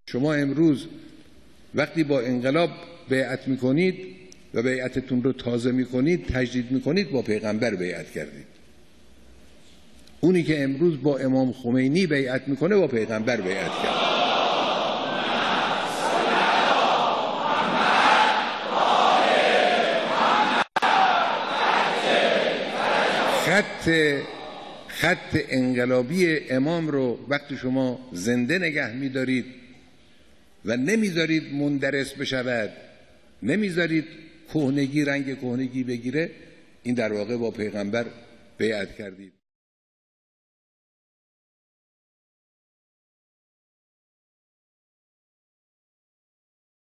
شما امروز وقتی با انقلاب بیعت میکنید و بیعتتون رو تازه میکنید، تجدید میکنید، با پیغمبر بیعت کردید. اونی که امروز با امام خمینی بیعت میکنه با پیغمبر بیعت کرد. خط انقلابی امام رو وقتی شما زنده نگه میدارید و نمیذارید مندرس بشود، نمیذارید کهنگی رنگ کهنگی بگیره، این در واقع با پیغمبر بیعت کردید.